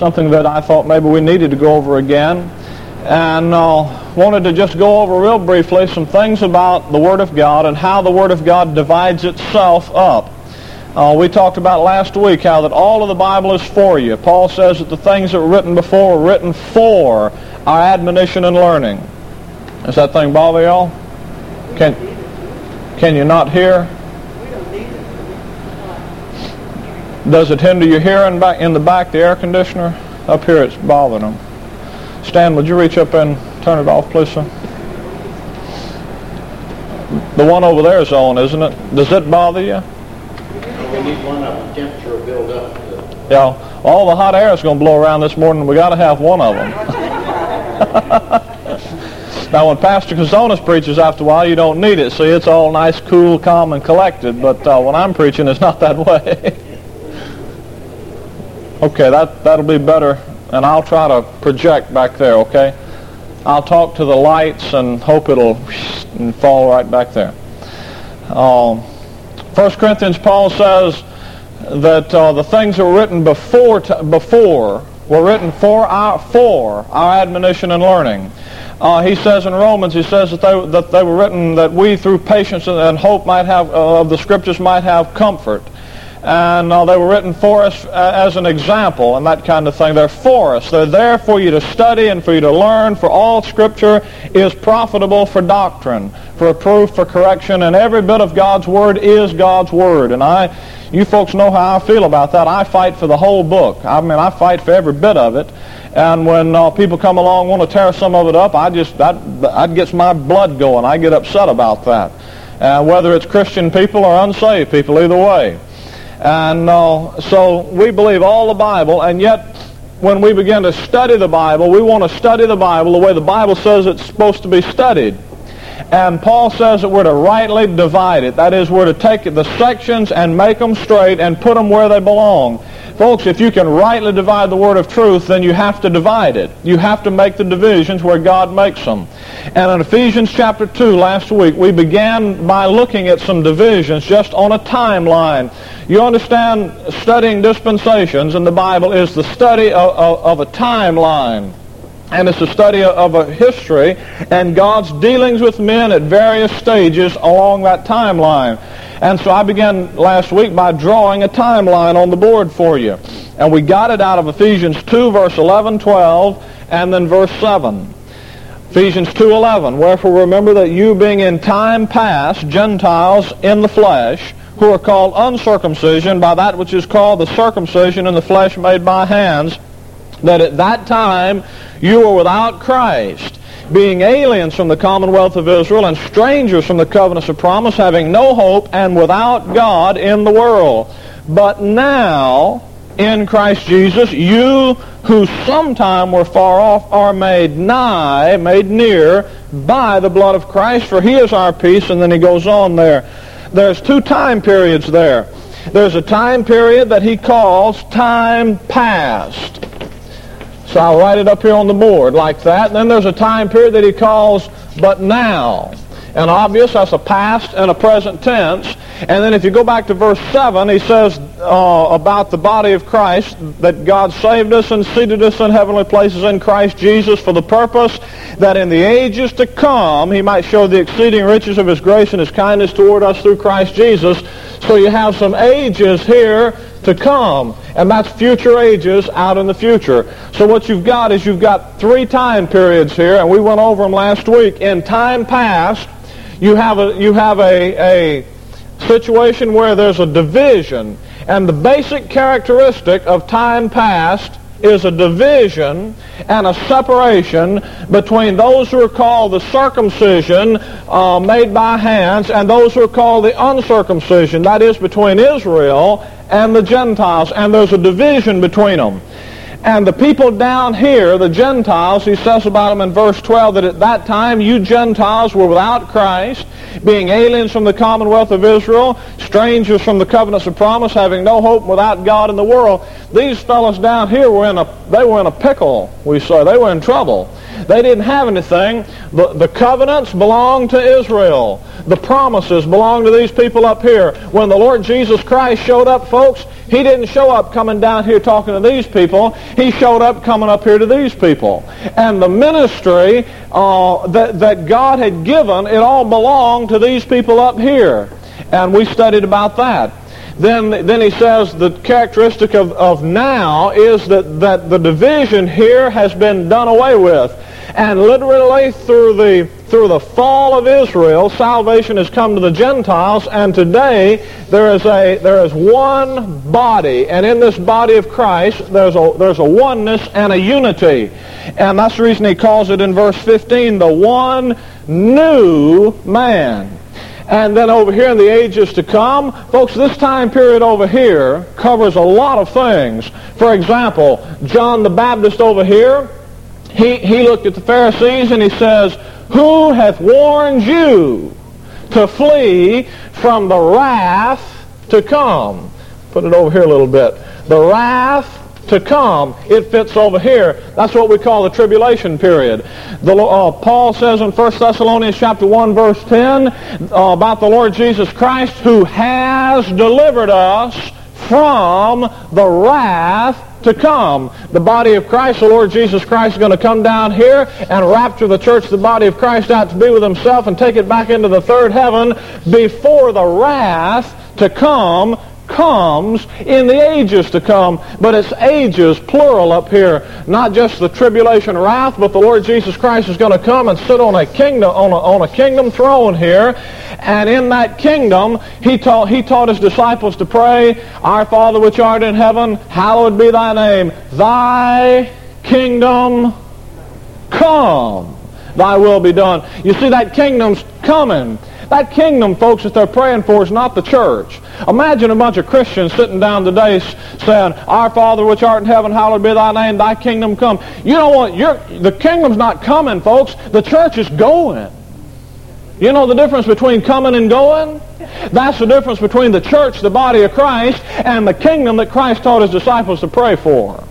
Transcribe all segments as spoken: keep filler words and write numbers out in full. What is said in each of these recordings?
something that I thought maybe we needed to go over again. And uh, wanted to just go over real briefly some things about the Word of God and how the Word of God divides itself up. Uh, we talked about last week how that all of the Bible is for you. Paul says that the things that were written before were written for our admonition and learning. Does that thing bother y'all? Can, can you not hear? Does it hinder your hearing back in the back, the air conditioner? Up here it's bothering them. Stan, would you reach up and turn it off, please, sir? The one over there is on, isn't it? Does it bother you? We need one of them. Temperature will build up. Yeah, all the hot air is going to blow around this morning. We got to have one of them. Now, when Pastor Kazonas preaches after a while, you don't need it. See, it's all nice, cool, calm, and collected. But uh, when I'm preaching, it's not that way. Okay, that, that'll be better. And I'll try to project back there, okay? I'll talk to the lights and hope it'll fall right back there. Um, First Corinthians, Paul says that uh, the things that were written before t- before were written for our for our admonition and learning. Uh, he says in Romans, he says that they that they were written that we through patience and hope might have uh, of the Scriptures might have comfort. And uh, they were written for us uh, as an example and that kind of thing. They're for us. They're there for you to study and for you to learn. For all Scripture is profitable for doctrine, for reproof, for correction, and every bit of God's Word is God's Word. And I, you folks know how I feel about that. I fight for the whole book. I mean, I fight for every bit of it. And when uh, people come along and want to tear some of it up, I just, that, that gets my blood going. I get upset about that. Uh, whether it's Christian people or unsaved people, either way. And uh, so we believe all the Bible, and yet when we begin to study the Bible, we want to study the Bible the way the Bible says it's supposed to be studied. And Paul says that we're to rightly divide it. That is, we're to take the sections and make them straight and put them where they belong. Folks, if you can rightly divide the word of truth, then you have to divide it. You have to make the divisions where God makes them. And in Ephesians chapter two last week, we began by looking at some divisions just on a timeline. You understand, studying dispensations in the Bible is the study of, of, of a timeline. And it's a study of a history and God's dealings with men at various stages along that timeline. And so I began last week by drawing a timeline on the board for you. And we got it out of Ephesians two, verse eleven, twelve, and then verse seven. Ephesians two eleven, wherefore remember that you being in time past Gentiles in the flesh, who are called uncircumcision by that which is called the circumcision in the flesh made by hands, that at that time you were without Christ, being aliens from the commonwealth of Israel and strangers from the covenants of promise, having no hope and without God in the world. But now, in Christ Jesus, you who sometime were far off are made nigh, made near, by the blood of Christ, for he is our peace. And then he goes on there. There's two time periods there. There's a time period that he calls time past. So I'll write it up here on the board like that. And then there's a time period that he calls but now. And obvious, that's a past and a present tense. And then if you go back to verse seven, he says uh, about the body of Christ, that God saved us and seated us in heavenly places in Christ Jesus for the purpose that in the ages to come he might show the exceeding riches of his grace and his kindness toward us through Christ Jesus. So you have some ages here to come, and that's future ages out in the future. So what you've got is you've got three time periods here, and we went over them last week. In time past, you have a you have a, a situation where there's a division, and the basic characteristic of time past is a division and a separation between those who are called the circumcision uh, made by hands and those who are called the uncircumcision. That is, between Israel and the Gentiles. And there's a division between them. And the people down here, the Gentiles, he says about them in verse twelve, that at that time you Gentiles were without Christ, being aliens from the commonwealth of Israel, strangers from the covenants of promise, having no hope, without God in the world. These fellows down here were in a they were in a pickle, we say. They were in trouble. They didn't have anything. The, the covenants belong to Israel. The promises belong to these people up here. When the Lord Jesus Christ showed up, folks, he didn't show up coming down here talking to these people. He showed up coming up here to these people. And the ministry uh, that, that God had given, it all belonged to these people up here. And we studied about that. Then, then he says the characteristic of, of now is that, that the division here has been done away with. And literally through the, through the fall of Israel, salvation has come to the Gentiles, and today there is, a, there is one body. And in this body of Christ, there's a, there's a oneness and a unity. And that's the reason he calls it in verse fifteen, the one new man. And then over here in the ages to come, folks, this time period over here covers a lot of things. For example, John the Baptist over here, he, he looked at the Pharisees and he says, who hath warned you to flee from the wrath to come? Put it over here a little bit. The wrath to come. It fits over here. That's what we call the tribulation period. The, uh, Paul says in First Thessalonians chapter one, verse ten, uh, about the Lord Jesus Christ, who has delivered us from the wrath to come. The body of Christ, the Lord Jesus Christ, is going to come down here and rapture the church, the body of Christ, out to be with himself and take it back into the third heaven before the wrath to come comes in the ages to come. But it's ages, plural up here. Not just the tribulation wrath, but the Lord Jesus Christ is going to come and sit on a kingdom on a, on a kingdom throne here. And in that kingdom, he taught, he taught his disciples to pray, Our Father which art in heaven, hallowed be thy name. Thy kingdom come. Thy will be done. You see, that kingdom's coming. That kingdom, folks, that they're praying for is not the church. Imagine a bunch of Christians sitting down today saying, Our Father which art in heaven, hallowed be thy name, thy kingdom come. You know what? You're, the kingdom's not coming, folks. The church is going. You know the difference between coming and going? That's the difference between the church, the body of Christ, and the kingdom that Christ taught his disciples to pray for.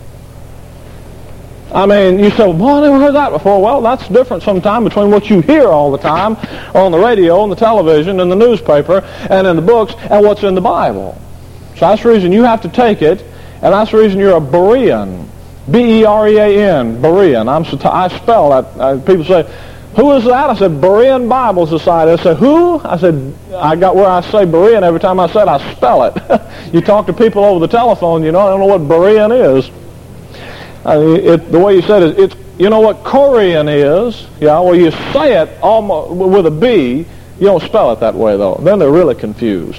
I mean, you say, well, I never heard that before. Well, that's different sometimes between what you hear all the time on the radio, on the television, in the newspaper, and in the books, and what's in the Bible. So that's the reason you have to take it, and that's the reason you're a Berean. B E R E A N, Berean. I'm, I spell that. Uh, people say, who is that? I said, Berean Bible Society. I said, who? I said, I got where I say Berean every time I say it, I spell it. You talk to people over the telephone, you know, I don't know what Berean is. I mean, it, the way you said it, it's, you know what Korean is? Yeah, well, you say it almost with a B. You don't spell it that way, though. Then they're really confused.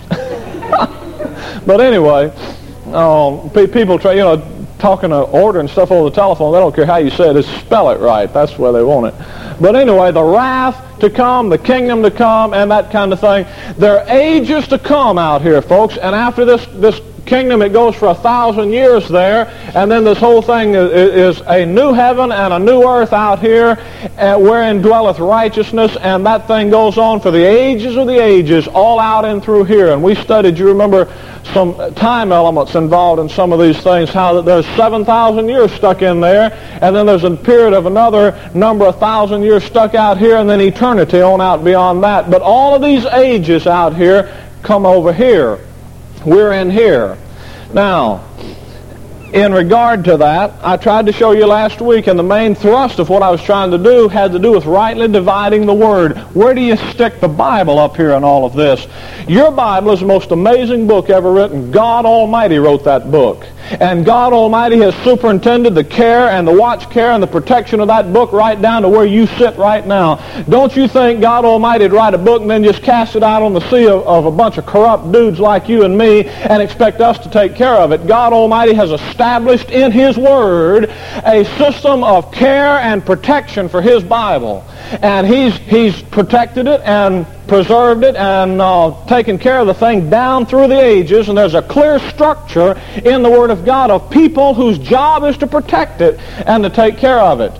But anyway, um, pe- people try, you know, talking to order and stuff over the telephone. They don't care how you say it. Just spell it right. That's where they want it. But anyway, the wrath to come, the kingdom to come, and that kind of thing. There are ages to come out here, folks. And after this, this kingdom, it goes for a thousand years there, and then this whole thing is, is a new heaven and a new earth out here, uh, wherein dwelleth righteousness, and that thing goes on for the ages of the ages, all out and through here. And we studied, you remember, some time elements involved in some of these things, how that there's seven thousand years stuck in there, and then there's a period of another number of thousand years stuck out here, and then eternity on out beyond that. But all of these ages out here come over here. We're in here. Now, in regard to that, I tried to show you last week, and the main thrust of what I was trying to do had to do with rightly dividing the Word. Where do you stick the Bible up here in all of this? Your Bible is the most amazing book ever written. God Almighty wrote that book. And God Almighty has superintended the care and the watch care and the protection of that book right down to where you sit right now. Don't you think God Almighty would write a book and then just cast it out on the sea of, of a bunch of corrupt dudes like you and me and expect us to take care of it? God Almighty has established in His Word a system of care and protection for His Bible. And He's, he's protected it and preserved it and uh, taken care of the thing down through the ages, and there's a clear structure in the Word of God of people whose job is to protect it and to take care of it.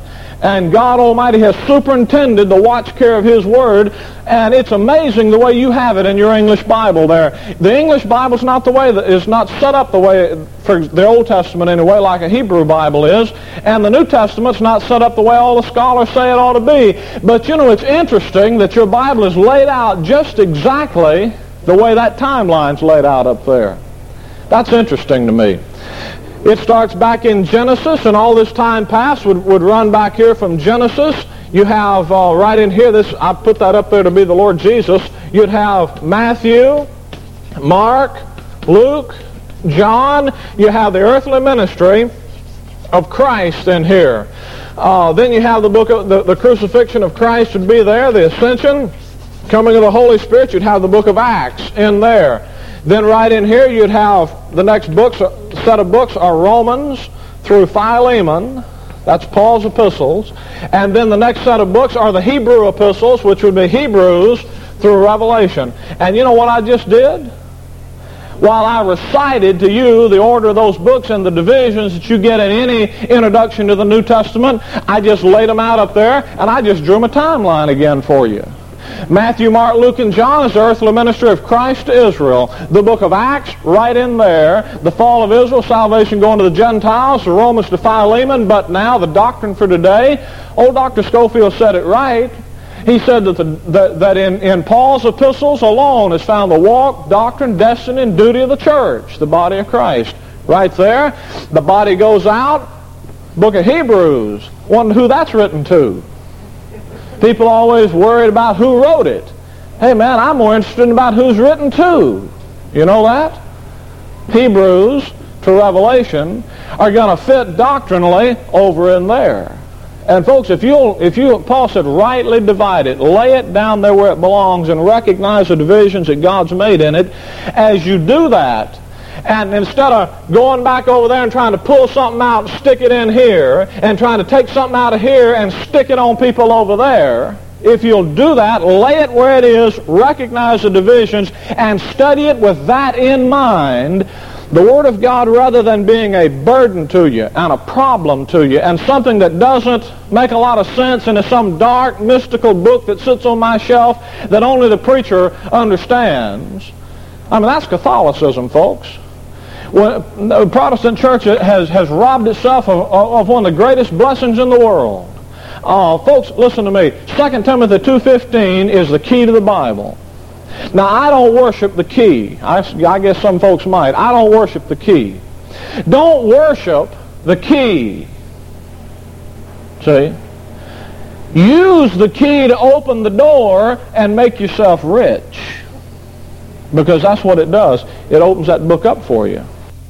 And God Almighty has superintended the watch care of His Word, and it's amazing the way you have it in your English Bible there. The English Bible's not the way that is not set up the way for the Old Testament anyway, like a Hebrew Bible is, and the New Testament's not set up the way all the scholars say it ought to be. But you know, it's interesting that your Bible is laid out just exactly the way that timeline's laid out up there. That's interesting to me. It starts back in Genesis, and all this time past would, would run back here from Genesis. You have uh, right in here, this I put that up there to be the Lord Jesus. You'd have Matthew, Mark, Luke, John. You have the earthly ministry of Christ in here. Uh, then you have the book of the, the crucifixion of Christ would be there, the ascension, coming of the Holy Spirit. You'd have the book of Acts in there. Then right in here you'd have the next books, set of books are Romans through Philemon. That's Paul's epistles. And then the next set of books are the Hebrew epistles, which would be Hebrews through Revelation. And you know what I just did? While I recited to you the order of those books and the divisions that you get in any introduction to the New Testament, I just laid them out up there, and I just drew them a timeline again for you. Matthew, Mark, Luke, and John is the earthly ministry of Christ to Israel. The book of Acts, right in there. The fall of Israel, salvation going to the Gentiles, the Romans to Philemon. But now, the doctrine for today, old Doctor Scofield said it right. He said that, the, that, that in, in Paul's epistles alone is found the walk, doctrine, destiny, and duty of the church, the body of Christ. Right there. The body goes out. Book of Hebrews. Wonder who that's written to. People always worried about who wrote it. Hey man, I'm more interested in about who's written to. You know that? Hebrews to Revelation are going to fit doctrinally over in there. And folks, if you'll, if you, Paul said, rightly divide it, lay it down there where it belongs, and recognize the divisions that God's made in it. As you do that, and instead of going back over there and trying to pull something out and stick it in here, and trying to take something out of here and stick it on people over there, if you'll do that, lay it where it is, recognize the divisions, and study it with that in mind, the Word of God, rather than being a burden to you and a problem to you and something that doesn't make a lot of sense and is some dark, mystical book that sits on my shelf that only the preacher understands. I mean, that's Catholicism, folks. When the Protestant church has, has robbed itself of, of one of the greatest blessings in the world. Uh, folks, listen to me. Second Timothy two fifteen is the key to the Bible. Now, I don't worship the key. I, I guess some folks might. I don't worship the key. Don't worship the key. See? Use the key to open the door and make yourself rich. Because that's what it does. It opens that book up for you.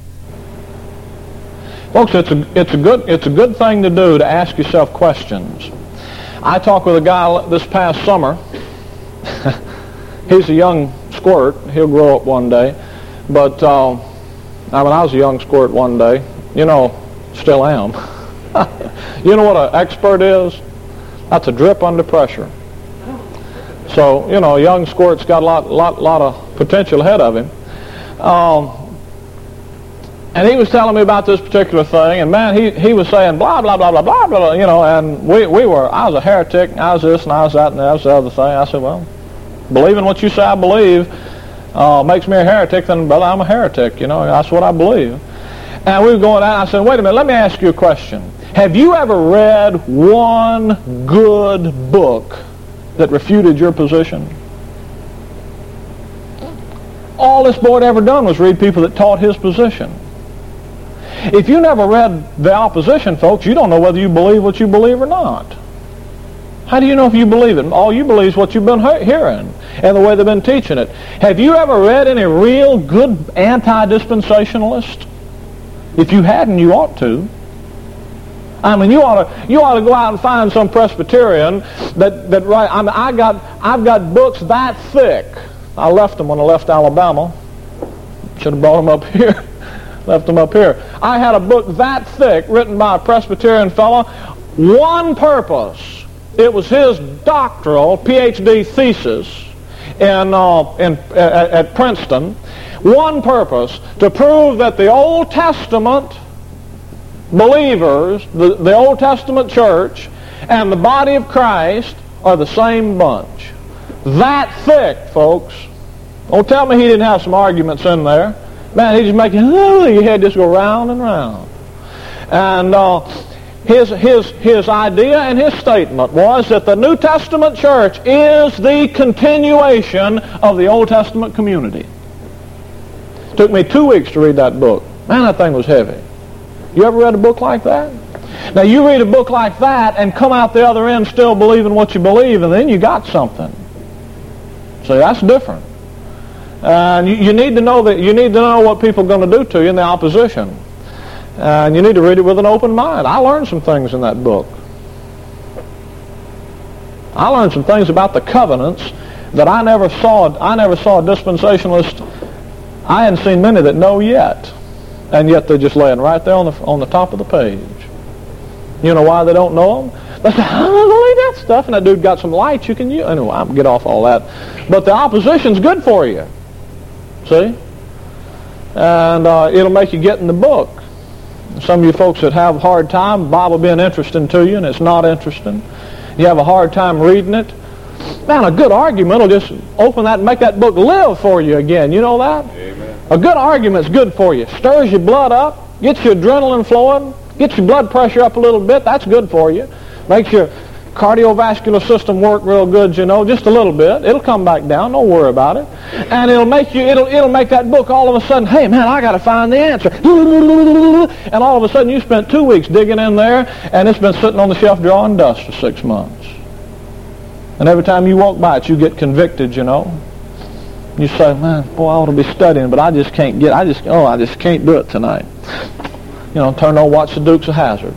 Folks, it's a, it's a good, it's a good thing to do to ask yourself questions. I talked with a guy this past summer. He's a young squirt. He'll grow up one day. But uh, I mean, I was a young squirt one day. You know, still am. You know what an expert is? That's a drip under pressure. So, you know, a young squirt's got a lot, lot, lot of potential ahead of him. Um, and he was telling me about this particular thing, and man, he, he was saying blah, blah, blah, blah, blah, blah, you know, and we, we were, I was a heretic, and I was this, and I was that, and that was the other thing. I said, well, believing what you say I believe uh, makes me a heretic, then, brother, I'm a heretic, you know, that's what I believe. And we were going out, and I said, wait a minute, let me ask you a question. Have you ever read one good book that refuted your position? All this boy had ever done was read people that taught his position. If you never read the opposition, folks, you don't know whether you believe what you believe or not. How do you know if you believe it? All you believe is what you've been hearing and the way they've been teaching it. Have you ever read any real good anti-dispensationalist? If you hadn't, you ought to. I mean, you ought to you ought to go out and find some Presbyterian that that right. I mean, I got I've got books that thick. I left them when I left Alabama. Should have brought them up here. Left them up here. I had a book that thick, written by a Presbyterian fellow. One purpose. It was his doctoral P H D thesis in uh, in at, at Princeton. One purpose, to prove that the Old Testament believers, the, the Old Testament church, and the body of Christ are the same bunch. That thick, folks. Don't tell me he didn't have some arguments in there. Man, he just making, oh, your head just go round and round. And uh, his, his, his idea and his statement was that the New Testament church is the continuation of the Old Testament community. It took me two weeks to read that book. Man, that thing was heavy. You ever read a book like that? Now, you read a book like that and come out the other end still believing what you believe, and then you got something. See, that's different. And you, you need to know that you need to know what people are going to do to you in the opposition. And you need to read it with an open mind. I learned some things in that book. I learned some things about the covenants that I never saw. I never saw a dispensationalist. I hadn't seen many that know yet, and yet they're just laying right there on the on the top of the page. You know why they don't know them? They say, "I don't believe that stuff." And that dude got some lights you can use. Anyway, I'll get off all that. But the opposition's good for you. See, and uh, it'll make you get in the book. Some of you folks that have a hard time, Bible being interesting to you, and it's not interesting. You have a hard time reading it. Man, a good argument will just open that and make that book live for you again. You know that? Amen. A good argument's good for you. Stirs your blood up, gets your adrenaline flowing, gets your blood pressure up a little bit. That's good for you. Makes your cardiovascular system work real good, you know, just a little bit. It'll come back down. Don't worry about it. And it'll make you, it'll, it'll make that book all of a sudden, hey, man, I got to find the answer. And all of a sudden you spent two weeks digging in there, and it's been sitting on the shelf drawing dust for six months. And every time you walk by it, you get convicted, you know. You say, man, boy, I ought to be studying, but I just can't get, I just, oh, I just can't do it tonight. You know, turn on, watch the Dukes of Hazzard.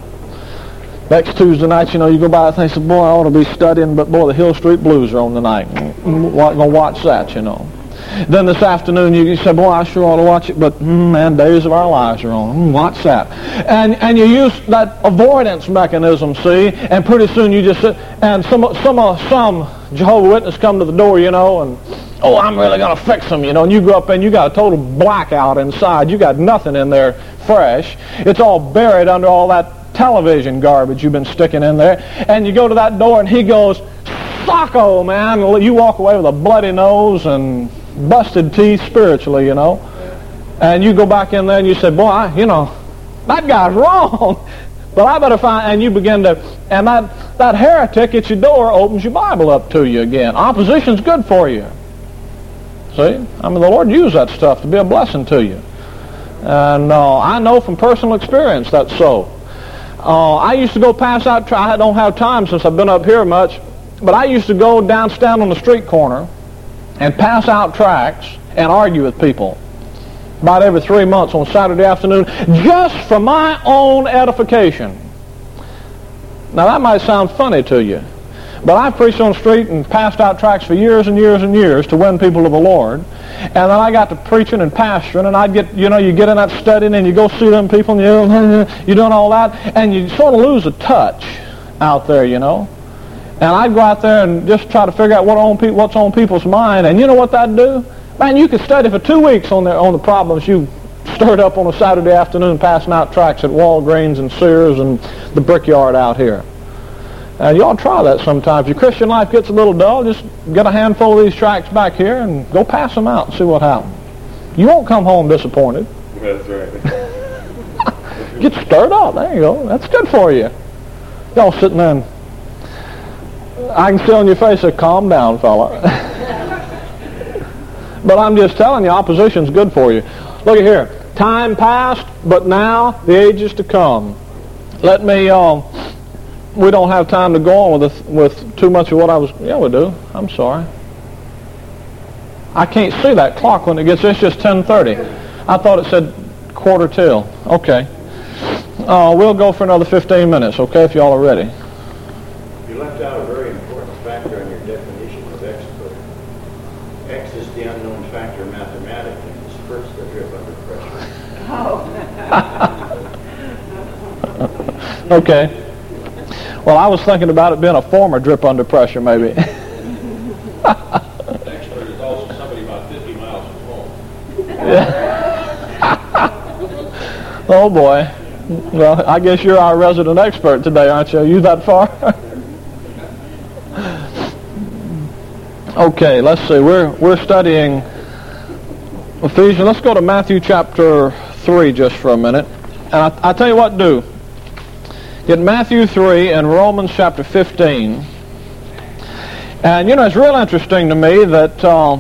Next Tuesday night, you know, you go by and think, boy, I ought to be studying, but boy, the Hill Street Blues are on tonight. I'm going to watch that, you know. Then this afternoon, you say, boy, I sure ought to watch it, but, mm, man, Days of Our Lives are on. Mm, watch that. And and you use that avoidance mechanism, see, and pretty soon you just sit, and some, some, uh, some Jehovah's Witness come to the door, you know, and, oh, I'm really going to fix them, you know, and you go up and you got a total blackout inside. You got nothing in there fresh. It's all buried under all that television garbage you've been sticking in there. And you go to that door and he goes, socko, man. You walk away with a bloody nose and busted teeth spiritually, you know. And you go back in there and you say, boy, I, you know, that guy's wrong. But I better find, and you begin to, and that, that heretic at your door opens your Bible up to you again. Opposition's good for you. See? I mean, the Lord used that stuff to be a blessing to you. And uh, I know from personal experience that's so. Uh, I used to go pass out, I don't have time since I've been up here much, but I used to go down, stand on the street corner and pass out tracts and argue with people about every three months on Saturday afternoon just for my own edification. Now that might sound funny to you, but I preached on the street and passed out tracts for years and years and years to win people to the Lord. And then I got to preaching and pastoring, and I'd get, you know, you get in that studying and you go see them people, and you, you're doing all that, and you sort of lose a touch out there, you know. And I'd go out there and just try to figure out what on pe- what's on people's mind, and you know what that'd do? Man, you could study for two weeks on, their, on the problems you stirred up on a Saturday afternoon passing out tracts at Walgreens and Sears and the Brickyard out here. And you ought to try that sometime. If your Christian life gets a little dull, just get a handful of these tracts back here and go pass them out and see what happens. You won't come home disappointed. That's right. Get stirred up. There you go. That's good for you. Y'all sitting there and I can see on your face, say, calm down, fella. But I'm just telling you, opposition's good for you. Look at here. Time past, but now the age is to come. Let me... Uh, We don't have time to go on with this, with too much of what I was... Yeah, we do. I'm sorry. I can't see that clock when it gets... It's just ten thirty. I thought it said quarter till. Okay. Uh, we'll go for another fifteen minutes, okay, if y'all are ready. You left out a very important factor in your definition of expert. X is the unknown factor mathematically. It spurts the drip under pressure. Oh. Okay. Well, I was thinking about it being a former drip under pressure, maybe. An expert is also somebody about fifty miles from home. Oh, boy. Well, I guess you're our resident expert today, aren't you? Are you that far? Okay, let's see. We're we're studying Ephesians. Let's go to Matthew chapter three just for a minute. And I, I tell you what, do. Get Matthew three and Romans chapter fifteen. And, you know, it's real interesting to me that uh,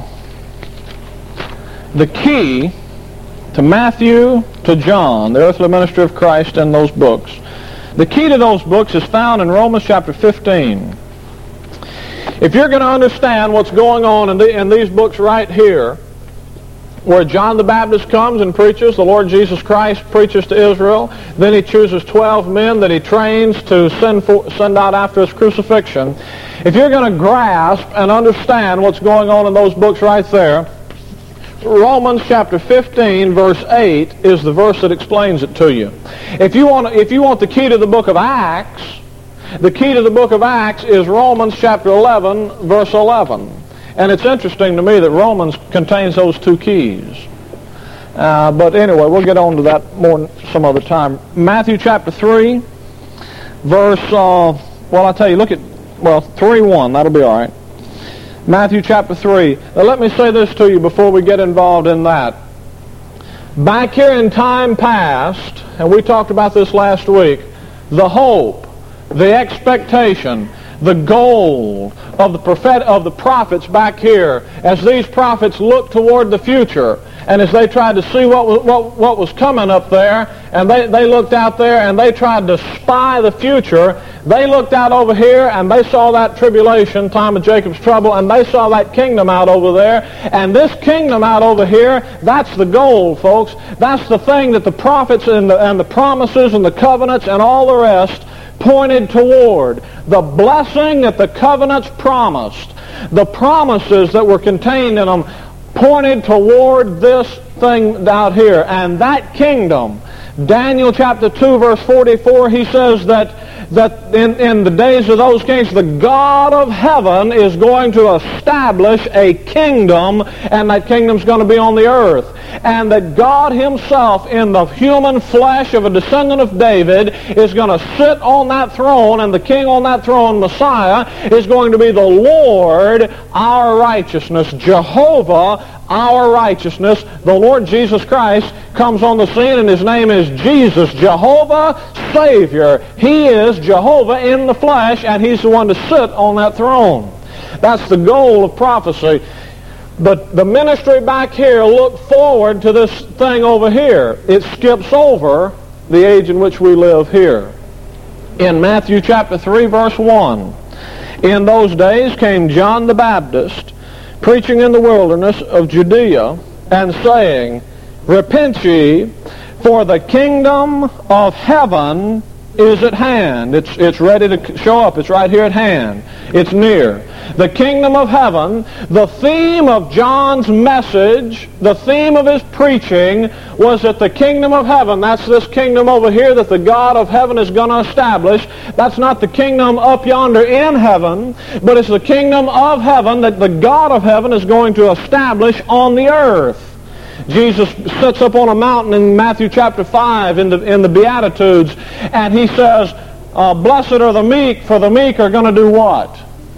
the key to Matthew, to John, the earthly ministry of Christ, and those books, the key to those books is found in Romans chapter fifteen. If you're going to understand what's going on in, the, in these books right here, where John the Baptist comes and preaches, the Lord Jesus Christ preaches to Israel, then he chooses twelve men that he trains to send, for, send out after his crucifixion. If you're going to grasp and understand what's going on in those books right there, Romans chapter fifteen, verse eight is the verse that explains it to you. If you want, if you want the key to the book of Acts, the key to the book of Acts is Romans chapter eleven, verse eleven. And it's interesting to me that Romans contains those two keys. Uh, but anyway, we'll get on to that more some other time. Matthew chapter three, verse, uh, well, I'll tell you, look at, well, three one, that'll be all right. Matthew chapter three. Now let me say this to you before we get involved in that. Back here in time past, and we talked about this last week, the hope, the expectation, the goal of the prophet of the prophets back here, as these prophets looked toward the future, and as they tried to see what was, what, what was coming up there, and they, they looked out there and they tried to spy the future, they looked out over here and they saw that tribulation, time of Jacob's trouble, and they saw that kingdom out over there, and this kingdom out over here, that's the goal, folks. That's the thing that the prophets and the, and the promises and the covenants and all the rest pointed toward. The blessing that the covenants promised, the promises that were contained in them, pointed toward this thing out here. And that kingdom, Daniel chapter two, verse forty-four, he says that that in, in the days of those kings, the God of heaven is going to establish a kingdom, and that kingdom's going to be on the earth. And that God himself, in the human flesh of a descendant of David, is going to sit on that throne, and the king on that throne, Messiah, is going to be the Lord, our righteousness, Jehovah, our righteousness. The Lord Jesus Christ comes on the scene, and his name is Jesus, Jehovah Savior. He is Jehovah in the flesh, and he's the one to sit on that throne. That's the goal of prophecy. But the ministry back here looked forward to this thing over here. It skips over the age in which we live here. In Matthew chapter three, verse one, in those days came John the Baptist, preaching in the wilderness of Judea, and saying, Repent ye, for the kingdom of heaven is at hand. It's, it's ready to show up. It's right here at hand. It's near. The kingdom of heaven, the theme of John's message, the theme of his preaching was that the kingdom of heaven, that's this kingdom over here that the God of heaven is going to establish. That's not the kingdom up yonder in heaven, but it's the kingdom of heaven that the God of heaven is going to establish on the earth. Jesus sits up on a mountain in Matthew chapter five in the, in the Beatitudes, and he says, uh, Blessed are the meek, for the meek are going to do what?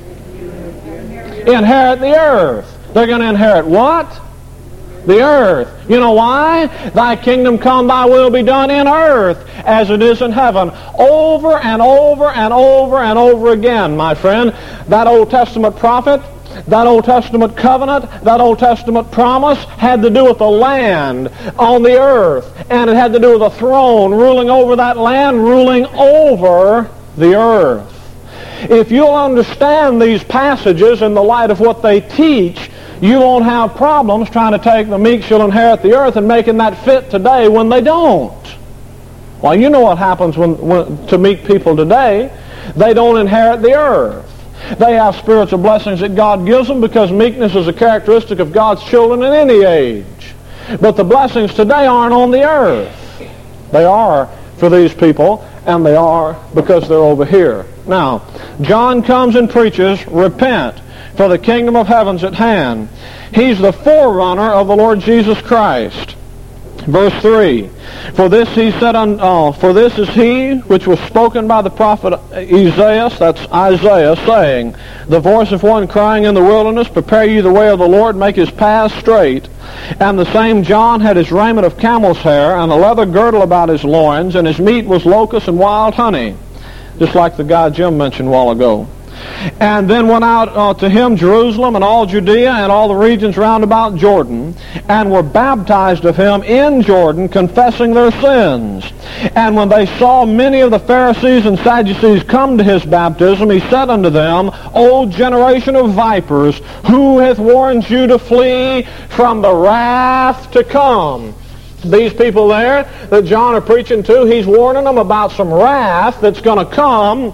Inherit the earth. They're going to inherit what? The earth. You know why? Thy kingdom come, thy will be done in earth as it is in heaven. Over and over and over and over again, my friend. That Old Testament prophet, that Old Testament covenant, that Old Testament promise had to do with the land on the earth. And it had to do with a throne ruling over that land, ruling over the earth. If you'll understand these passages in the light of what they teach, you won't have problems trying to take the meek shall inherit the earth and making that fit today when they don't. Well, you know what happens when, when to meek people today. They don't inherit the earth. They have spiritual blessings that God gives them because meekness is a characteristic of God's children in any age. But the blessings today aren't on the earth. They are for these people, and they are because they're over here. Now, John comes and preaches, Repent, for the kingdom of heaven's at hand. He's the forerunner of the Lord Jesus Christ. Verse three, for this he said, on, uh, for this is he which was spoken by the prophet Isaiah, that's Isaiah, saying, the voice of one crying in the wilderness, prepare ye the way of the Lord, make his paths straight. And the same John had his raiment of camel's hair, and a leather girdle about his loins, and his meat was locusts and wild honey, just like the guy Jim mentioned a while ago. And then went out uh, to him Jerusalem and all Judea and all the regions round about Jordan, and were baptized of him in Jordan, confessing their sins. And when they saw many of the Pharisees and Sadducees come to his baptism, he said unto them, O generation of vipers, who hath warned you to flee from the wrath to come? These people there that John are preaching to, he's warning them about some wrath that's going to come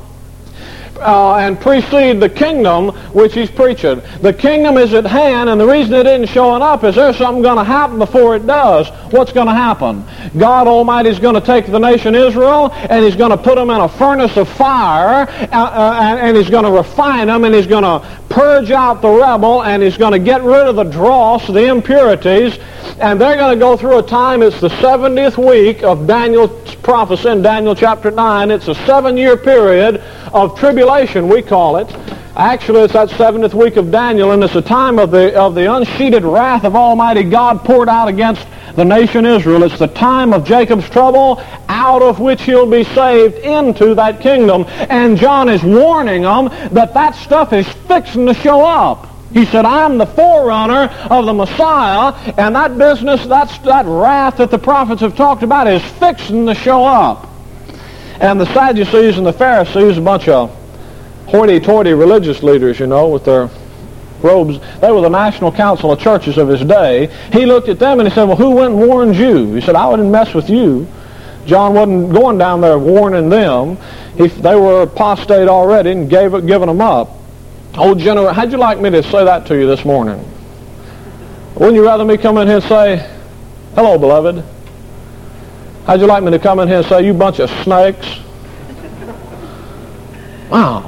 Uh, and precede the kingdom which he's preaching. The kingdom is at hand, and the reason it isn't showing up is there's something going to happen before it does. What's going to happen? God Almighty is going to take the nation Israel, and he's going to put them in a furnace of fire, uh, uh, and, and he's going to refine them, and he's going to purge out the rebel, and he's going to get rid of the dross, the impurities, and they're going to go through a time. It's the seventieth week of Daniel's prophecy in Daniel chapter nine. It's a seven-year period of tribulation, we call it. Actually, it's that seventieth week of Daniel, and it's a time of the of the unsheeted wrath of Almighty God poured out against the nation Israel. It's the time of Jacob's trouble, out of which he'll be saved into that kingdom. And John is warning them that that stuff is fixing to show up. He said, I'm the forerunner of the Messiah, and that business, that's, that wrath that the prophets have talked about is fixing to show up. And the Sadducees and the Pharisees, a bunch of hoity-toity religious leaders, you know, with their robes, they were the national council of churches of his day. He looked at them and he said, well, who went and warned you? He said, I wouldn't mess with you. John wasn't going down there warning them. He, they were apostate already and gave it, giving them up. Oh, General, how'd you like me to say that to you this morning? Wouldn't you rather me come in here and say, hello, beloved? How'd you like me to come in here and say, you bunch of snakes? Wow.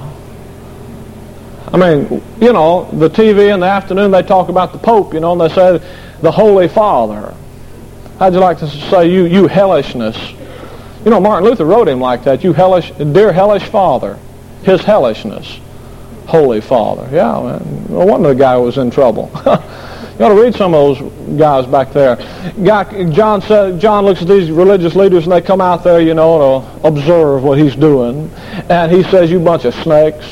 I mean, you know, the T V in the afternoon, they talk about the Pope, you know, and they say, the Holy Father. How'd you like to say, you, you hellishness? You know, Martin Luther wrote him like that, you hellish, dear hellish Father, his hellishness. Holy Father. Yeah, man. No wonder the guy was in trouble. You ought to read some of those guys back there. Guy, John said, John looks at these religious leaders and they come out there, you know, to observe what he's doing. And he says, you bunch of snakes.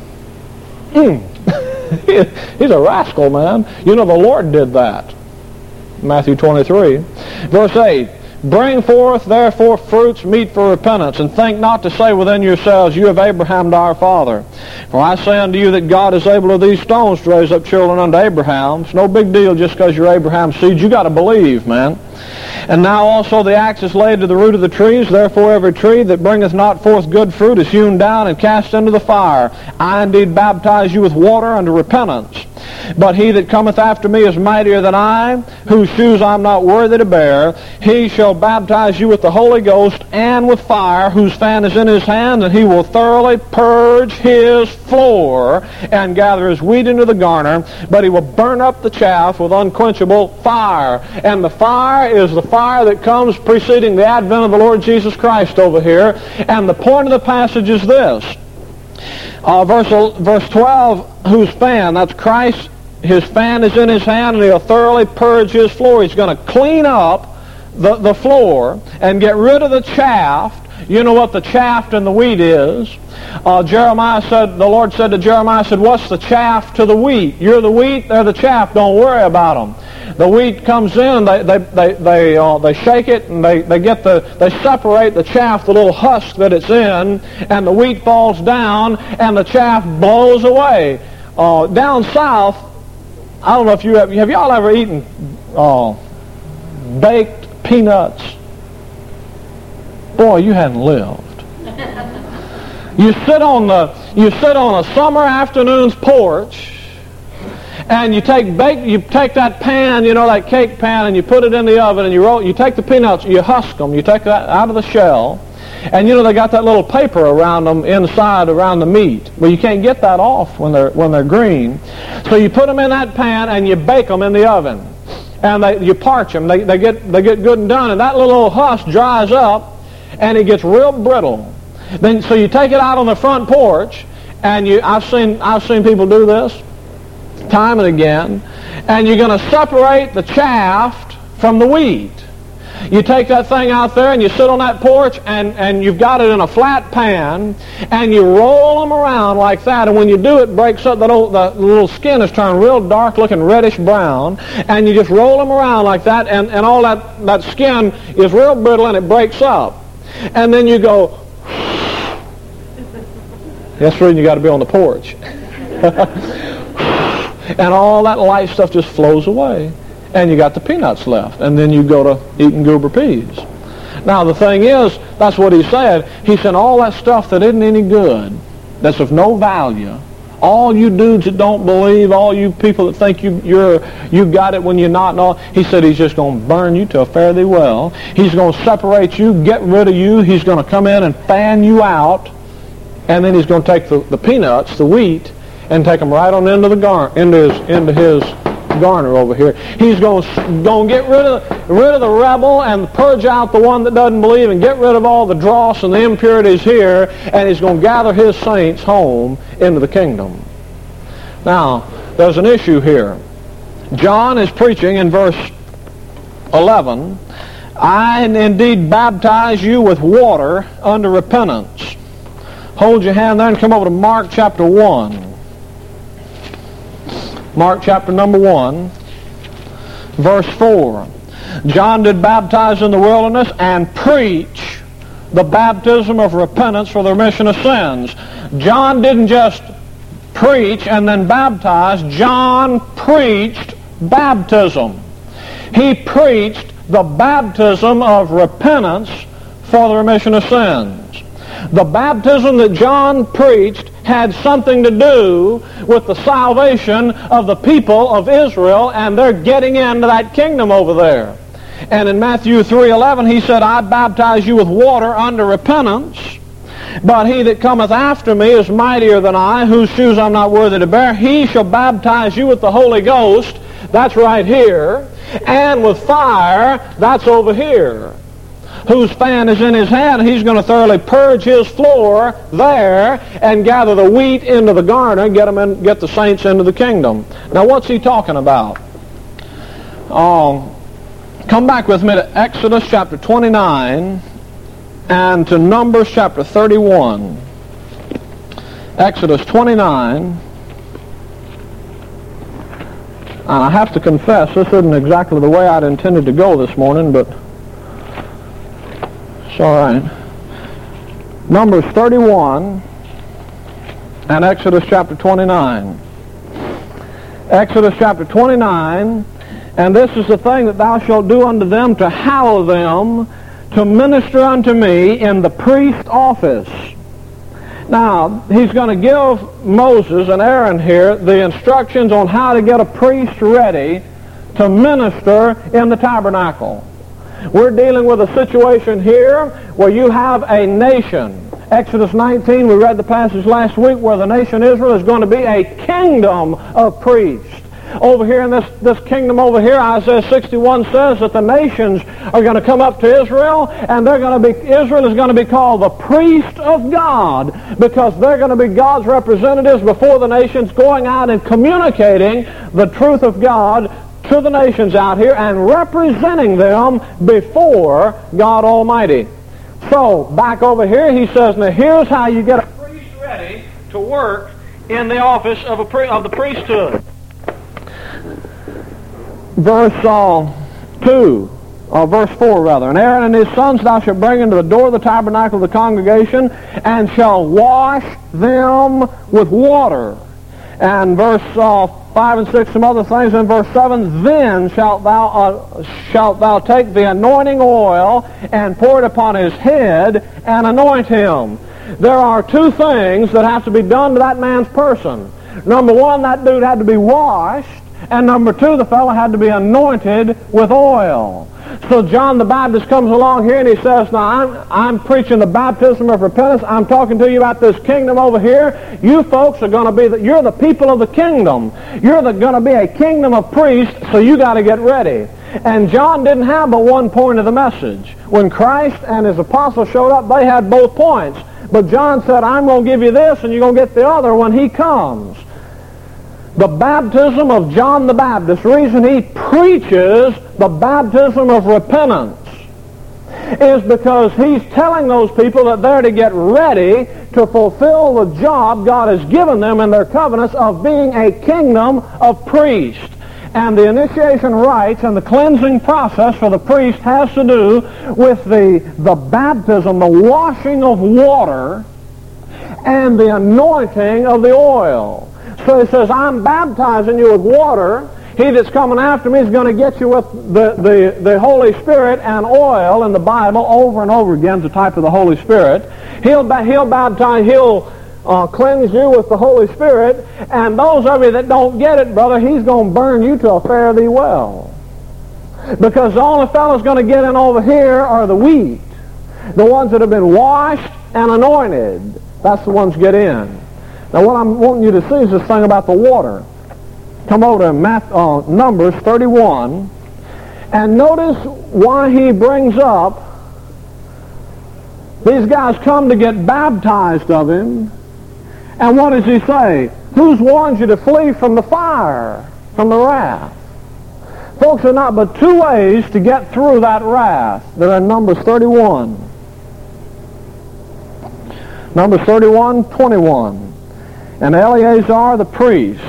Mm. He's a rascal, man. You know, the Lord did that. Matthew twenty-three. Verse eight. Bring forth therefore fruits meet for repentance, and think not to say within yourselves, you have Abraham our father. For I say unto you that God is able of these stones to raise up children unto Abraham. It's no big deal just because you're Abraham's seed. You got to believe, man. And now also the axe is laid to the root of the trees. Therefore every tree that bringeth not forth good fruit is hewn down and cast into the fire. I indeed baptize you with water unto repentance. But he that cometh after me is mightier than I, whose shoes I am not worthy to bear. He shall baptize you with the Holy Ghost and with fire, whose fan is in his hand, and he will thoroughly purge his floor and gather his wheat into the garner, but he will burn up the chaff with unquenchable fire. And the fire is the fire that comes preceding the advent of the Lord Jesus Christ over here. And the point of the passage is this. Uh, verse, verse twelve, whose fan, that's Christ, his fan is in his hand, and he'll thoroughly purge his floor. He's going to clean up the, the floor and get rid of the chaff. You know what the chaff and the wheat is. Uh, Jeremiah said, the Lord said to Jeremiah, said, what's the chaff to the wheat? You're the wheat, they're the chaff. Don't worry about them. The wheat comes in, they they they they, uh, they shake it, and they, they get the they separate the chaff, the little husk that it's in, and the wheat falls down, and the chaff blows away. Uh, down south, I don't know if you have have y'all ever eaten uh, baked peanuts? Boy, you hadn't lived. You sit on the you sit on a summer afternoon's porch, and you take bake you take that pan, you know, that cake pan, and you put it in the oven, and you roll. You take the peanuts, you husk them, you take that out of the shell, and you know they got that little paper around them inside, around the meat. Well, you can't get that off when they're when they're green, so you put them in that pan and you bake them in the oven. and they, you parch them. They, they, get, they get good and done, and that little old husk dries up, and it gets real brittle. Then, so you take it out on the front porch, and you, I've seen, I've seen people do this time and again, and you're going to separate the chaff from the wheat. You take that thing out there and you sit on that porch and, and you've got it in a flat pan and you roll them around like that, and when you do it breaks up, that old, the little skin is turned real dark looking reddish brown, and you just roll them around like that, and, and all that, that skin is real brittle and it breaks up. And then you go, that's the reason you got to be on the porch. And all that light stuff just flows away. And you got the peanuts left. And then you go to eating goober peas. Now the thing is, that's what he said. He said all that stuff that isn't any good, that's of no value, all you dudes that don't believe, all you people that think you you're you got it when you're not, and all, he said he's just going to burn you till fare thee well. He's going to separate you, get rid of you. He's going to come in and fan you out. And then he's going to take the, the peanuts, the wheat, and take them right on into the gar into his into his garner over here. He's going to going to get rid of rid of the rebel and purge out the one that doesn't believe, and get rid of all the dross and the impurities here, and he's going to gather his saints home into the kingdom. Now, there's an issue here. John is preaching in verse eleven, I indeed baptize you with water unto repentance. Hold your hand there and come over to Mark chapter one. Mark chapter number one, verse four. John did baptize in the wilderness and preach the baptism of repentance for the remission of sins. John didn't just preach and then baptize. John preached baptism. He preached the baptism of repentance for the remission of sins. The baptism that John preached had something to do with the salvation of the people of Israel, and they're getting into that kingdom over there. And in Matthew three eleven, he said, I baptize you with water unto repentance, but he that cometh after me is mightier than I, whose shoes I'm not worthy to bear. He shall baptize you with the Holy Ghost, that's right here, and with fire, that's over here. Whose fan is in his hand, he's going to thoroughly purge his floor there and gather the wheat into the garner and get them in, get the saints into the kingdom. Now, what's he talking about? Um, come back with me to Exodus chapter twenty-nine and to Numbers chapter thirty-one. Exodus twenty-nine. And I have to confess, this isn't exactly the way I'd intended to go this morning, but all right. Numbers thirty-one and Exodus chapter twenty-nine. Exodus chapter twenty-nine, and this is the thing that thou shalt do unto them, to hallow them, to minister unto me in the priest office. Now, he's going to give Moses and Aaron here the instructions on how to get a priest ready to minister in the tabernacle. We're dealing with a situation here where you have a nation. Exodus nineteen, we read the passage last week, where the nation Israel is going to be a kingdom of priests. Over here in this, this kingdom over here, Isaiah sixty-one says that the nations are going to come up to Israel, and they're going to be, Israel is going to be called the priest of God, because they're going to be God's representatives before the nations, going out and communicating the truth of God to the nations out here and representing them before God Almighty. So, back over here, he says, now here's how you get a priest ready to work in the office of, a pri- of the priesthood. Verse uh, two, or verse four rather. And Aaron and his sons thou shalt bring into the door of the tabernacle of the congregation, and shall wash them with water. And verse uh, five and six, some other things. In verse seven, then shalt thou uh, shalt thou take the anointing oil and pour it upon his head and anoint him. There are two things that have to be done to that man's person. Number one, that dude had to be washed, And number two, the fellow had to be anointed with oil. So John the Baptist comes along here and he says, now I'm, I'm preaching the baptism of repentance. I'm talking to you about this kingdom over here. You folks are going to be, the, you're the people of the kingdom. You're going to be a kingdom of priests, so you got to get ready. And John didn't have but one point of the message. When Christ and his apostles showed up, they had both points. But John said, I'm going to give you this and you're going to get the other when he comes. The baptism of John the Baptist, the reason he preaches the baptism of repentance is because he's telling those people that they're to get ready to fulfill the job God has given them in their covenants of being a kingdom of priests. And the initiation rites and the cleansing process for the priest has to do with the, the baptism, the washing of water, and the anointing of the oil. So he says, I'm baptizing you with water. He that's coming after me is going to get you with the, the, the Holy Spirit and oil in the Bible over and over again. It's a type of the Holy Spirit. He'll, he'll baptize, he'll uh, cleanse you with the Holy Spirit. And those of you that don't get it, brother, he's going to burn you to a fare thee well. Because the only fellows going to get in over here are the wheat. The ones that have been washed and anointed. That's the ones get in. Now what I'm wanting you to see is this thing about the water. Come over to Math, uh, Numbers thirty-one, and notice why he brings up these guys come to get baptized of him. And what does he say? Who's warned you to flee from the fire, from the wrath? Folks, there are not but two ways to get through that wrath. They're in Numbers thirty-one. Numbers thirty-one, twenty-one. And Eleazar the priest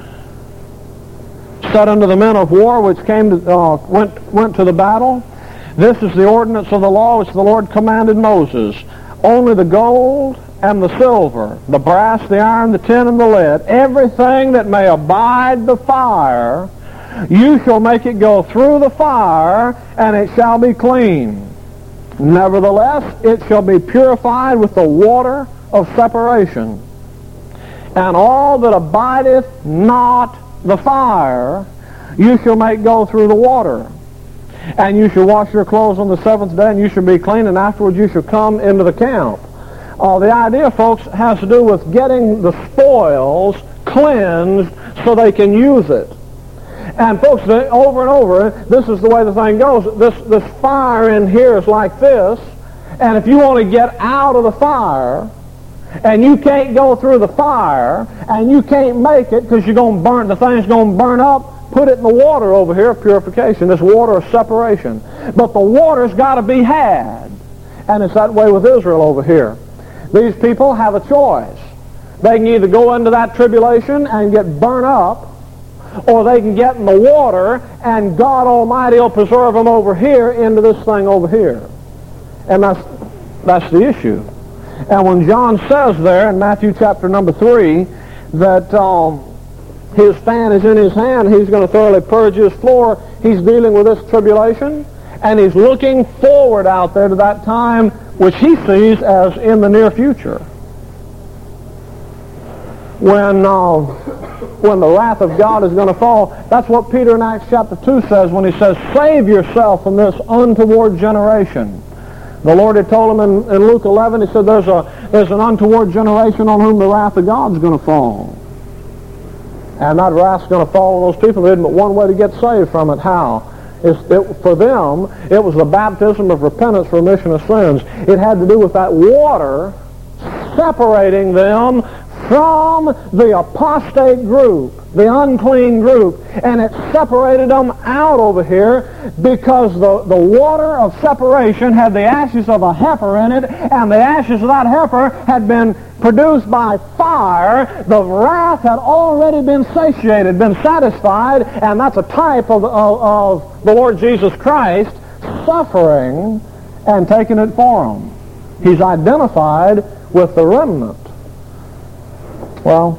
said unto the men of war which came to, uh, went, went to the battle, this is the ordinance of the law which the Lord commanded Moses. Only the gold and the silver, the brass, the iron, the tin, and the lead, everything that may abide the fire, you shall make it go through the fire, and it shall be clean. Nevertheless, it shall be purified with the water of separation. And all that abideth not the fire, you shall make go through the water. And you shall wash your clothes on the seventh day, and you shall be clean, and afterwards you shall come into the camp. Uh, the idea, folks, has to do with getting the spoils cleansed so they can use it. And folks, over and over, this is the way the thing goes. This, this fire in here is like this, and if you want to get out of the fire, and you can't go through the fire, and you can't make it because you're going to burn, the thing's going to burn up, put it in the water over here of purification, this water of separation. But the water's got to be had. And it's that way with Israel over here. These people have a choice. They can either go into that tribulation and get burnt up, or they can get in the water, and God Almighty will preserve them over here into this thing over here. And that's, that's the issue. And when John says there in Matthew chapter number three that um, his fan is in his hand, he's going to thoroughly purge his floor, he's dealing with this tribulation, and he's looking forward out there to that time which he sees as in the near future. When, uh, when the wrath of God is going to fall. That's what Peter in Acts chapter two says when he says, save yourself from this untoward generation. The Lord had told him in, in Luke eleven, he said, there's, a, there's an untoward generation on whom the wrath of God is going to fall. And that wrath is going to fall on those people. There isn't but one way to get saved from it. How? It's, it, for them, it was the baptism of repentance for remission of sins. It had to do with that water separating them from the apostate group, the unclean group, and it separated them out over here because the, the water of separation had the ashes of a heifer in it, and the ashes of that heifer had been produced by fire. The wrath had already been satiated, been satisfied, and that's a type of, of, of the Lord Jesus Christ suffering and taking it for them. He's identified with the remnant. Well,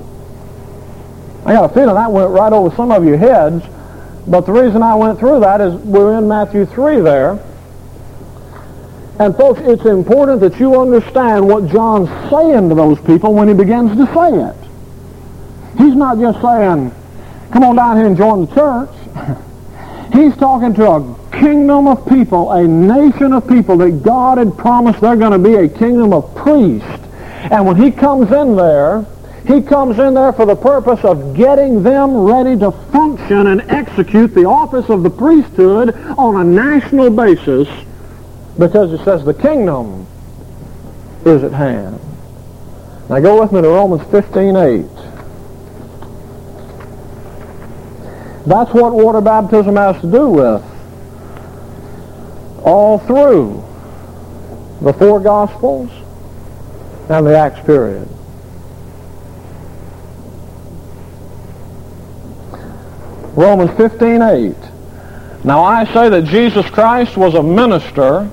I got a feeling that went right over some of your heads, but the reason I went through that is we're in Matthew three there. And folks, it's important that you understand what John's saying to those people when he begins to say it. He's not just saying, come on down here and join the church. He's talking to a kingdom of people, a nation of people that God had promised they're going to be a kingdom of priests. And when he comes in there, he comes in there for the purpose of getting them ready to function and execute the office of the priesthood on a national basis, because it says the kingdom is at hand. Now go with me to Romans fifteen eight. That's what water baptism has to do with. All through the four Gospels and the Acts period. Romans fifteen eight. Now I say that Jesus Christ was a minister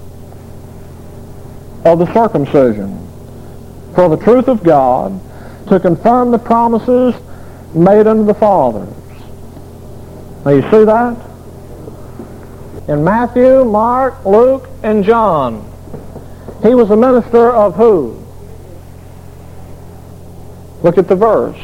of the circumcision for the truth of God, to confirm the promises made unto the fathers. Now you see that? In Matthew, Mark, Luke, and John, he was a minister of who? Look at the verse.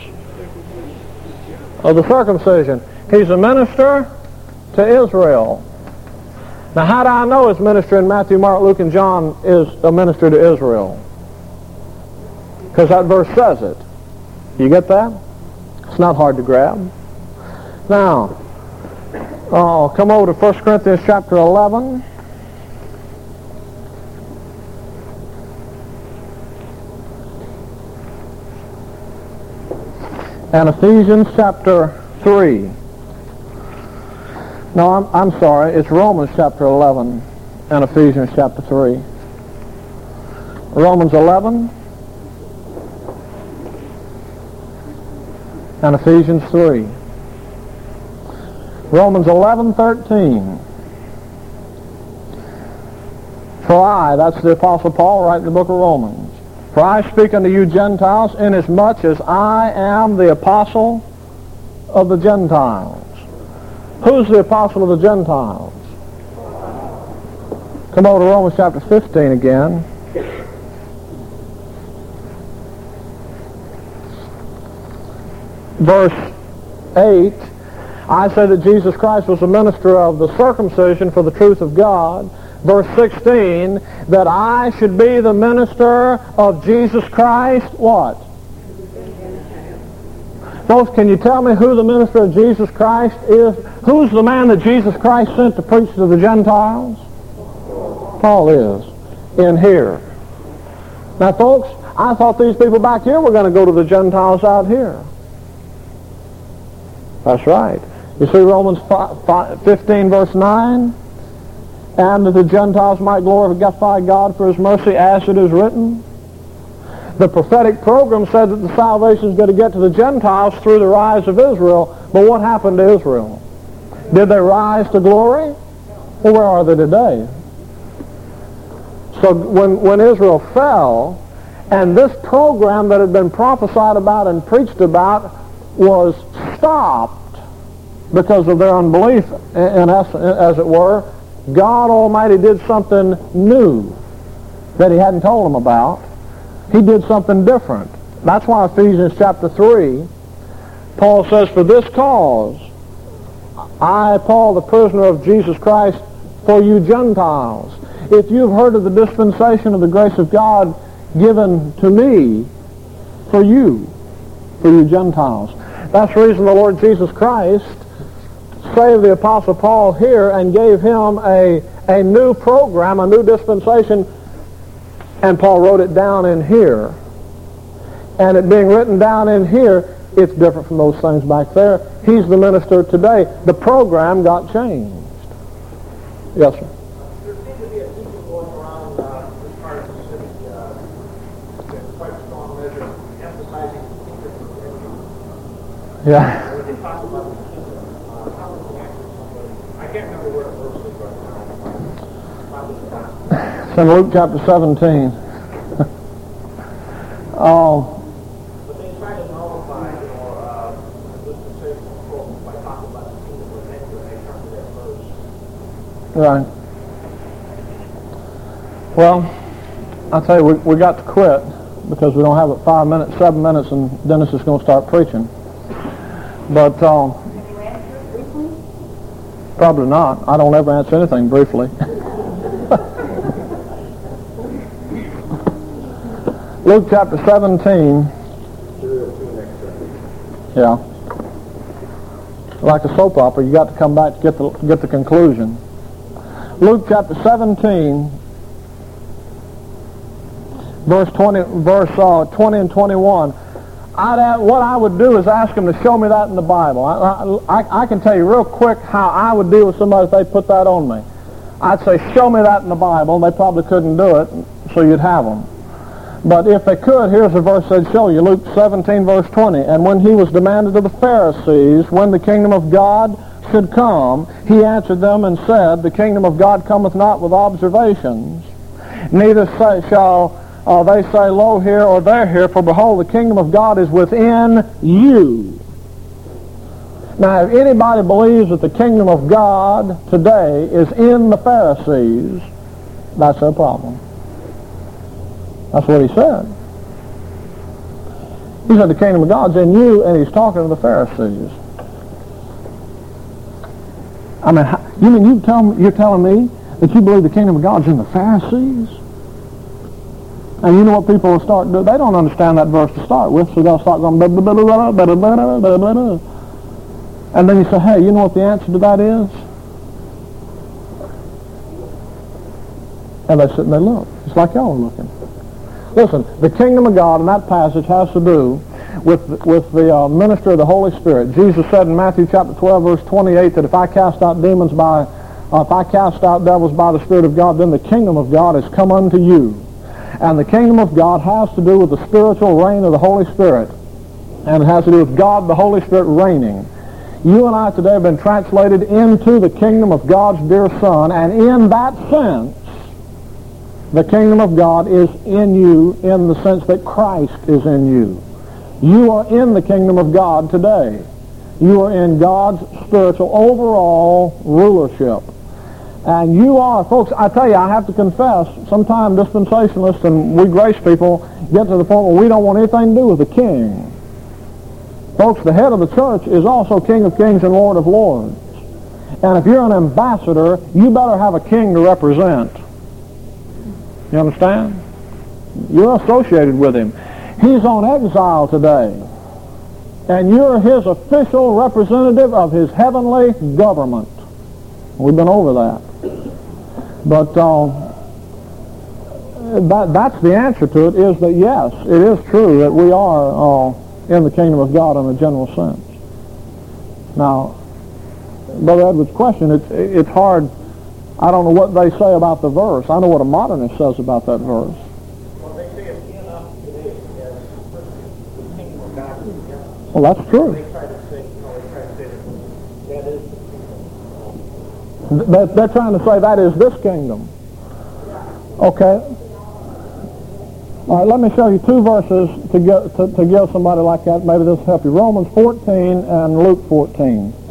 Of the circumcision. He's a minister to Israel. Now how do I know his ministry in Matthew, Mark, Luke, and John is a minister to Israel? Because that verse says it. You get that? It's not hard to grab. Now, oh, come over to First Corinthians chapter eleven. And Ephesians chapter three. No, I'm, I'm sorry. It's Romans chapter eleven and Ephesians chapter three. Romans eleven and Ephesians three. Romans eleven thirteen. For I, that's the Apostle Paul writing the book of Romans. For I speak unto you Gentiles, inasmuch as I am the apostle of the Gentiles. Who's the apostle of the Gentiles? Come over to Romans chapter fifteen again. Verse eight. I say that Jesus Christ was a minister of the circumcision for the truth of God. Verse sixteen, that I should be the minister of Jesus Christ, what? Folks, can you tell me who the minister of Jesus Christ is? Who's the man that Jesus Christ sent to preach to the Gentiles? Paul is, in here. Now, folks, I thought these people back here were going to go to the Gentiles out here. That's right. You see Romans fifteen, verse nine? And that the Gentiles might glorify God for his mercy, as it is written. The prophetic program said that the salvation is going to get to the Gentiles through the rise of Israel. But what happened to Israel? Did they rise to glory? Well, where are they today? So when, when Israel fell, and this program that had been prophesied about and preached about was stopped because of their unbelief, in essence, as it were, God Almighty did something new that he hadn't told them about. He did something different. That's why Ephesians chapter three, Paul says, for this cause, I, Paul, the prisoner of Jesus Christ, for you Gentiles. If you've heard of the dispensation of the grace of God given to me, for you, for you Gentiles. That's the reason the Lord Jesus Christ saved the Apostle Paul here and gave him a, a new program, a new dispensation, and Paul wrote it down in here. And it being written down in here, it's different from those things back there. He's the minister today. The program got changed. Yes, sir. There seems to be a teaching going around uh, this part of the city, uh, in quite strong measure, emphasizing the kingdom of religion. Yeah. When they talk about the kingdom, uh, how would you answer somebody? I can't remember where it verse is right now. How was that? It's in Luke chapter seventeen. Oh. But they try to nullify, you know, uh, the dispensational quote by talking about the kingdom of religion, and they come to that verse. Right. Well, I'll tell you, we, we got to quit because we don't have it five minutes, seven minutes, and Dennis is going to start preaching. But um, probably not. I don't ever answer anything briefly. Luke chapter seventeen. Yeah. Like a soap opera, you got to come back to get the get the conclusion. Luke chapter seventeen, verse twenty, verse uh, twenty and twenty-one. I'd ask, what I would do is ask them to show me that in the Bible. I, I, I can tell you real quick how I would deal with somebody if they put that on me. I'd say, show me that in the Bible, and they probably couldn't do it, so you'd have them. But if they could, here's a verse they'd show you, Luke seventeen, verse twenty. And when he was demanded of the Pharisees when the kingdom of God should come, he answered them and said, the kingdom of God cometh not with observations, neither say, shall uh, they say, lo here or there here, for behold, the kingdom of God is within you. Now, if anybody believes that the kingdom of God today is in the Pharisees, that's their problem. That's what he said. He said the kingdom of God's in you, and he's talking to the Pharisees. I mean, you mean you tell me, you're telling me that you believe the kingdom of God's in the Pharisees? And you know what people will start doing? They don't understand that verse to start with, so they'll start going, blah, blah, blah, blah, blah, blah, blah, blah, blah, blah. And then you say, hey, you know what the answer to that is? And they sit and they look. It's like y'all are looking. Listen, the kingdom of God in that passage has to do with, with the uh, ministry of the Holy Spirit. Jesus said in Matthew chapter twelve, verse twenty-eight, that if I cast out demons by, uh, if I cast out devils by the Spirit of God, then the kingdom of God has come unto you. And the kingdom of God has to do with the spiritual reign of the Holy Spirit. And it has to do with God, the Holy Spirit, reigning. You and I today have been translated into the kingdom of God's dear Son, and in that sense, the kingdom of God is in you in the sense that Christ is in you. You are in the kingdom of God today. You are in God's spiritual overall rulership. And you are, folks, I tell you, I have to confess, sometimes dispensationalists and we grace people get to the point where we don't want anything to do with the king. Folks, the head of the church is also King of Kings and Lord of Lords. And if you're an ambassador, you better have a king to represent. You understand? You're associated with him. He's on exile today. And you're his official representative of his heavenly government. We've been over that. But uh, that, that's the answer to it, is that yes, it is true that we are uh, in the kingdom of God in a general sense. Now, Brother Edwards' question, it's, it's hard. I don't know what they say about the verse. I know what a modernist says about that verse. Well, they say it's in us today as the kingdom of God. Well, that's true. They try to say, you know, they try to say that that is the kingdom. They're, they're trying to say that is this kingdom. Okay. All right, let me show you two verses to, get, to, to give somebody like that. Maybe this will help you. Romans fourteen and Luke fourteen.